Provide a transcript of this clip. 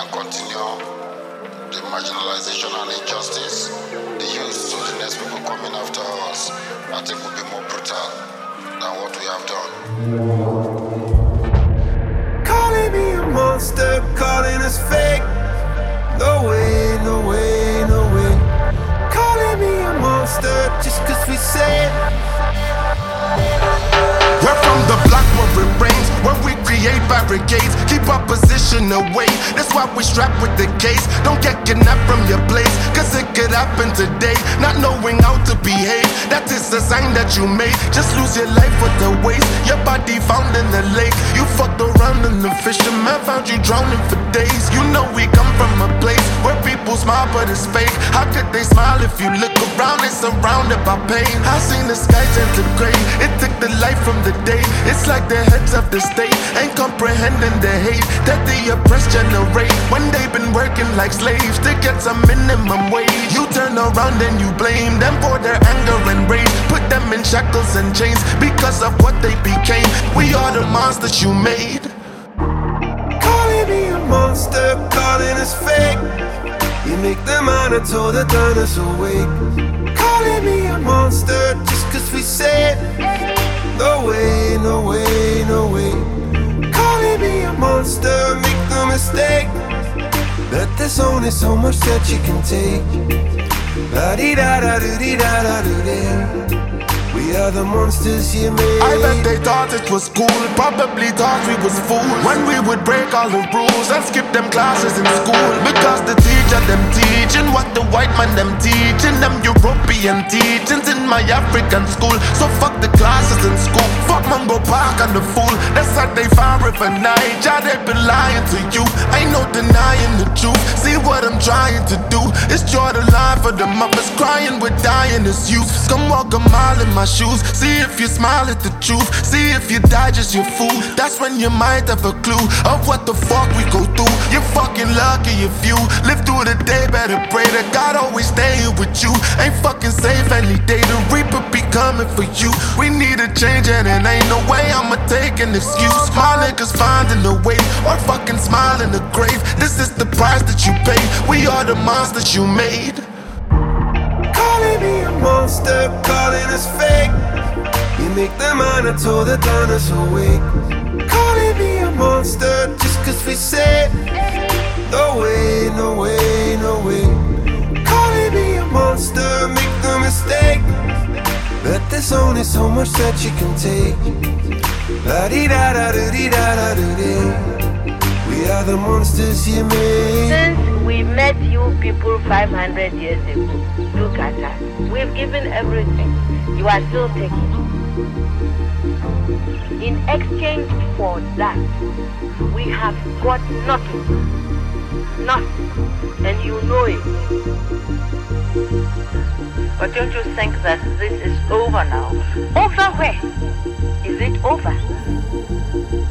and continue the marginalization and injustice, the youth, so the next people coming after us, I think will be more brutal than what we have done. Calling me a monster, calling us fake. No way, no way, no way. Calling me a monster just cause we say it. We're from the block where it rains, where we create barricades, keep our position away. That's why we strap with the case. Don't get kidnapped from your place, cause it could happen today. Not knowing how to behave, that is a sign that you made. Just lose your life with the waste, your body found in the lake. You fucked around and the fisherman found you drowning for days. You know we come from a place where people smile but it's fake. How could they smile if you look around? They surrounded by pain. I seen the sky turn to gray, it took the light from the day. It's like the heads of the state ain't comprehending the hate that the oppressed generate when they've been working like slaves to get some minimum wage. You turn around and you blame them for their anger and rage, put them in shackles and chains because of what they became. We are the monsters you made. Calling me a monster, calling us fake. You make the monitor that turn us awake. Calling me a monster just cause we say it. No way, no way, no way. Calling me a monster, make no mistake. But there's only so much that you can take. La-dee-da-da-doo-dee-da-da-doo-dee. We are the monsters you made. I bet they thought it was cool, probably thought we was fools when we would break all the rules and skip them classes in school. Because the teacher them teaching what the white man them teaching, them European teachings in my African school. So fuck the classes in school, fuck Mungo Park and the fool. That's how they found River Niger, they been lying to you. Ain't no denying the truth, see what I'm trying to do is draw the line for the mothers crying with dying as youth. Come walk a mile in my shoes, see if you smile at the truth, see if you digest your food. That's when you might have a clue of what the fuck we go through. You're fucking lucky if you live through the day, better pray that God always staying with you. Ain't fucking safe any day, the reaper be coming for you. We need a change and it ain't no way I'ma take an excuse. My niggas finding a way or fucking smile in the grave. This is the price that you pay, we are the monsters you made. Calling me a monster, calling us fake. You make the monitor that turn us awake. Calling me a monster just cause we say it. No way, no way, no way. Calling me a monster, make no mistake. But there's only so much that you can take. La-dee-da-da-doo-dee-da-da-doo-dee. We are the monsters you made. Since we met you people 500 years ago, look at us. We've given everything. You are still taking. In exchange for that, we have got nothing. Nothing. And you know it. But don't you think that this is over now? Over where? Is it over?